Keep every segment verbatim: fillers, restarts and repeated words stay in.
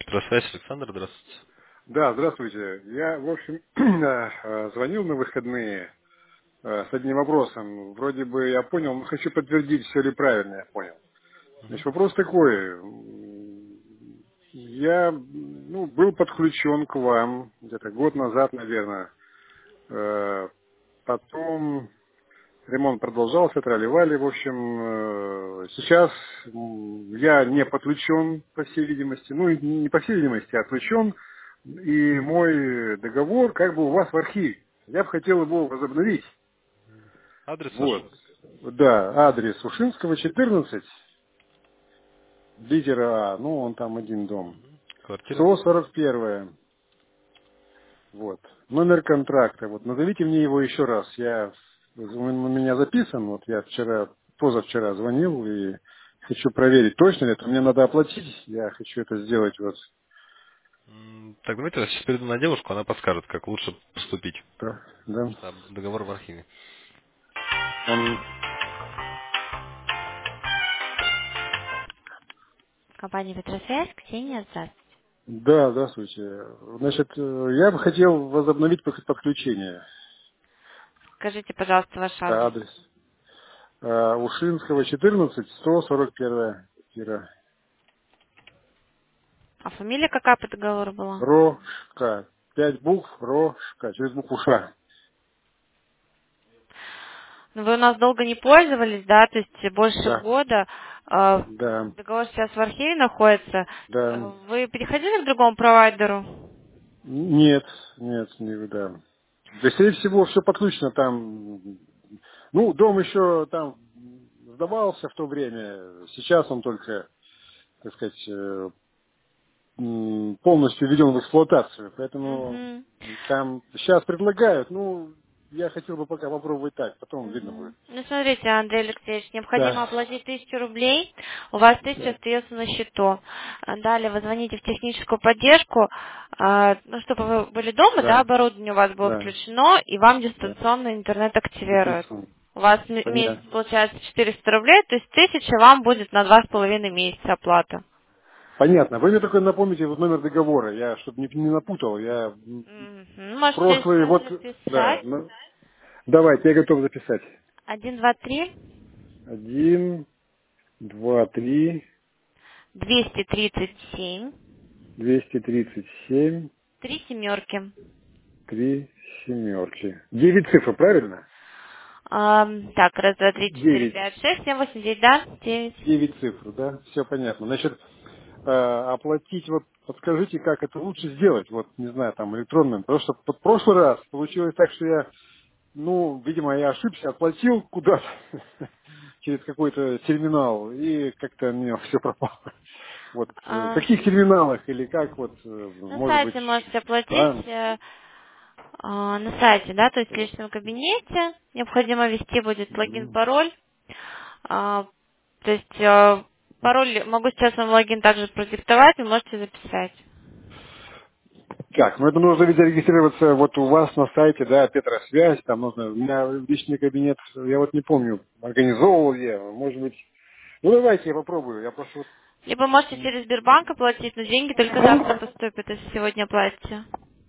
Петросвязь, Александр, здравствуйте. Да, здравствуйте. Я, в общем, э, звонил на выходные э, с одним вопросом. Вроде бы я понял, но хочу подтвердить, все ли правильно я понял. Значит, вопрос такой. М, Я ну, был подключен к вам где-то год назад, наверное. Э, Потом ремонт продолжался, трали-вали. В общем, э, сейчас м, я не подключен, по всей видимости. Ну, и не по всей видимости, а отключен. И мой договор как бы у вас в архиве. Я бы хотел его возобновить. Адрес ваш? Вот. Да, адрес Ушинского, четырнадцать, литера А, ну, он там один дом. Квартира? сто сорок один. Вот. Номер контракта. Вот назовите мне его еще раз. Я, он у меня записан. Вот я вчера, позавчера звонил и хочу проверить, точно ли это. Мне надо оплатить. Я хочу это сделать вот. М, Так, давайте я сейчас перейду на девушку, она подскажет, как лучше поступить. Да, да. Там договор в архиве. Он, Компания «Петросвязь», Ксения, здравствуйте. да, здравствуйте. Значит, э, я бы хотел возобновить под- подключение. Скажите, пожалуйста, ваш Да, адрес. адрес. Э, Ушинского, четырнадцать, сто сорок один. Квартира. А фамилия какая по договору была? Рошка. Пять букв, Рошка. Через букву Ш. Ну, вы у нас долго не пользовались, да, то есть больше Да, года. Э, да, Договор сейчас в архиве находится. Э, да. Вы переходили к другому провайдеру? Нет, нет, не да. Да, скорее всего, все подключено там. Ну, дом еще там сдавался в то время. Сейчас он только, так сказать, э, м, полностью введен в эксплуатацию. Поэтому Угу. там сейчас предлагают, ну, я хотел бы пока попробовать так, потом видно будет. Мгм. Ну, смотрите, Андрей Алексеевич, необходимо Да. оплатить тысячу рублей, у вас тысяча Да. остается на счету. А Далее вы звоните в техническую поддержку, а, ну, чтобы вы были дома, да, Да. оборудование у вас было Да. включено, и вам Да. дистанционно интернет активируют. Дистанционно. У вас м- месяц Понятно. получается четыреста рублей, то есть тысяча вам будет на два с половиной месяца оплата. Понятно. Вы мне только напомните вот номер договора, я чтобы не, не напутал, я м, Мгм. Можете прошлый сейчас вот, да, записать. ну, давайте, я готов записать. Один, два, три, Один, два, три, двести тридцать семь, двести тридцать семь, три семерки. три семерки. Девять цифр, правильно? Ам, так, раз, два, три, четыре, Девять. пять, шесть, семь, восемь, девять, да? Девять. Девять цифр, да? Все понятно. Значит, э, оплатить, вот подскажите, как это лучше сделать, вот, не знаю, там, электронным. Потому что в прошлый раз получилось так, что я, ну, видимо, я ошибся, оплатил куда-то через какой-то терминал, и как-то у меня все пропало. Вот, э, в А, каких терминалах или как, вот, э, на может быть, сайте можете оплатить, банк? э, а, на сайте, да, то есть в личном кабинете. Необходимо ввести будет логин, Мгм. пароль. А, то есть э, пароль, могу сейчас вам логин также продиктовать, вы можете записать. Так, ну это нужно ведь зарегистрироваться вот у вас на сайте, да, Петросвязь, там нужно, у меня личный кабинет, я вот не помню, организовывал я, может быть, ну давайте я попробую, я просто вот... Либо можете через Сбербанк оплатить, но деньги только завтра поступят, если сегодня оплатите.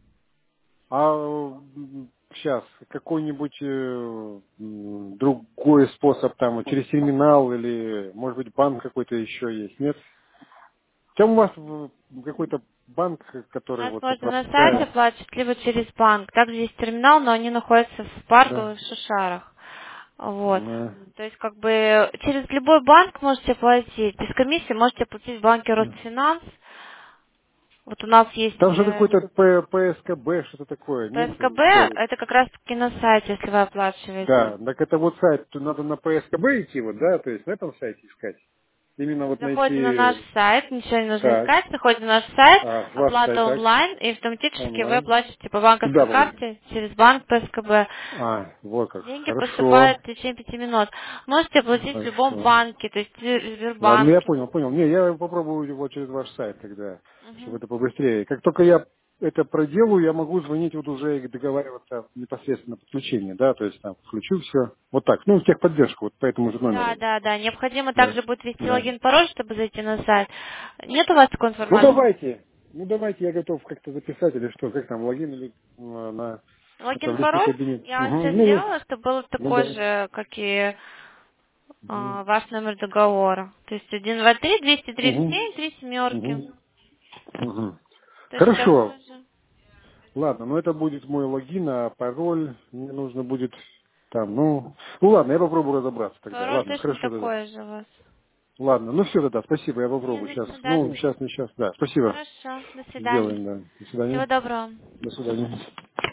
А сейчас какой-нибудь э, м, другой способ там, вот через терминал или, может быть, банк какой-то еще есть, нет? Чем у вас э, какой-то банк, У который нас вот можно на сайте управляет? оплачивать, либо через банк. Также есть терминал, но они находятся в Да. Парковых Шишарах. Вот. Да. То есть, как бы, через любой банк можете оплатить. Без комиссии можете оплатить в банке Да. Росфинанс. Вот у нас Там есть же э, какой-то П- ПСКБ, что-то такое, нет? ПСКБ, Тоже. это как раз таки на сайте, если вы оплачиваете. Да, так это вот сайт, то надо на ПСКБ идти, вот, да, то есть на этом сайте искать. Именно вот Заходите на наш найти, сайт, ничего не нужно так, искать, заходите на наш сайт, а, ваш сайт, оплата так, онлайн, и автоматически вы онлайн. оплачиваете по банковской Туда попасть. карте через банк ПСКБ. А, вот как, Деньги хорошо, поступают в течение пяти минут. Можете оплатить в любом хорошо. банке, то есть в Ладно, ну я Сбербанке. понял, понял. Не, я попробую его через ваш сайт тогда, чтобы Мгм. это побыстрее. Как только я это проделаю, я могу звонить вот уже и договариваться непосредственно подключение, да, то есть там включу все. Вот так, ну, в техподдержку, вот по этому же Да, номеру. да, да. Необходимо Да, также будет ввести да. логин, пароль, чтобы зайти на сайт. Нет у вас такой Ну, информации? давайте. Ну, давайте, я готов как-то записать или что, как там, логин или на, на это, Логин, в личный пароль кабинет. я Угу. сейчас Ну, ну, сделала, чтобы было ну такой да. же, как и Угу. а, ваш номер договора. То есть один два три двести тридцать Угу. семь три семерки. Угу. Угу. Точно Хорошо. такой же. Ладно, ну это будет мой логин, а пароль мне нужно будет там, ну... Ну ладно, я попробую разобраться тогда. Пароль Ладно, точно хорошо тогда. такой же у вас. Ладно, ну все тогда, спасибо, я Не попробую за сейчас. что, да. Ну, сейчас, не сейчас, да, спасибо. Хорошо, до свидания. Сделаем, да. До свидания. Всего доброго. До свидания.